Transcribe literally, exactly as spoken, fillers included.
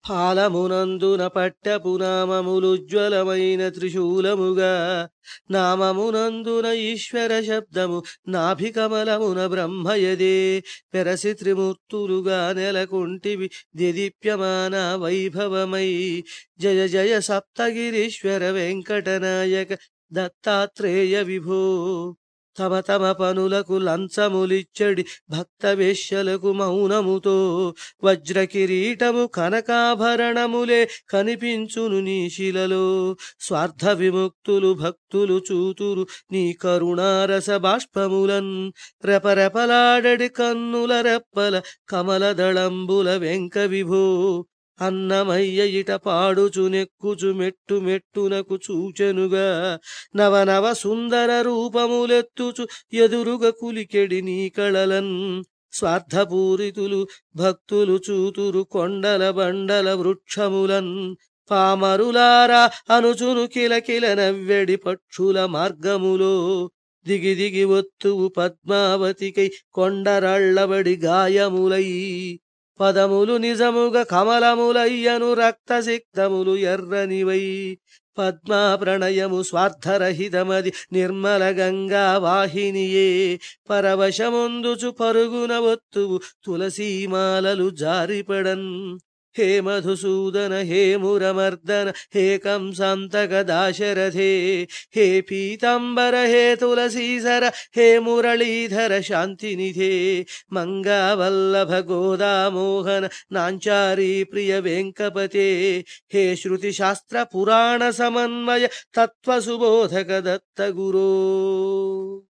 ఫాలమునందున పట్టపునామములుజ్వలమైన త్రిశూలముగా నామమునందున ఈశ్వర శబ్దము నాభికమలమున బ్రహ్మయదే పెరసి త్రిమూర్తులుగా నెలకొంటివి దేదీప్యమాన వైభవమై జయ జయ సప్తగిరీశ్వర వెంకటనాయక దత్తాత్రేయ విభో తమ తమ పనులకు లంచములిచ్చడి భక్త వేశ్యలకు మౌనముతో వజ్ర కిరీటము కనకాభరణములే కనిపించును నీ శిలలో స్వార్థ విముక్తులు భక్తులు చూతురు నీ కరుణారస బాష్పములన్ రెపరెపలాడడి కన్నుల రెప్పల కమలదళంబుల వెంక విభో అన్నమయ్య ఇట పాడుచు నెక్కుచు మెట్టు మెట్టునకు చూచెనుగా నవనవ సుందర రూపములెత్తుచు ఎదురుగ కులికెడి నీ కళలన్ స్వార్థపూరితులు భక్తులు చూతురు కొండల బండల వృక్షములన్ పామరులారా అనుచును కిలకిల నవ్వెడి పక్షుల మార్గములో దిగి దిగి ఒత్తువు పద్మావతికై కొండరాళ్లబడి గాయములై పదములు నిజముగ కమలములయ్యను రక్తసిక్తములు ఎర్రనివై పద్మా ప్రణయము స్వార్థరహితమది నిర్మల గంగా వాహినియే పరవశముందుచు పరుగున ఒత్తువు తులసీమాలలు జారిపడన్ హే మధుసూదన హే మురమర్దన హే కంసాంతక దాశరథే హే పీతాంబర హే తులసీసర హే మురళీధర శాంతినిధే మంగావల్లభ గోదామోహన నాంచారీ ప్రియ వెంకపతే హే శృతి శాస్త్ర పురాణ సమన్వయ తత్వ సుబోధక దత్త గురో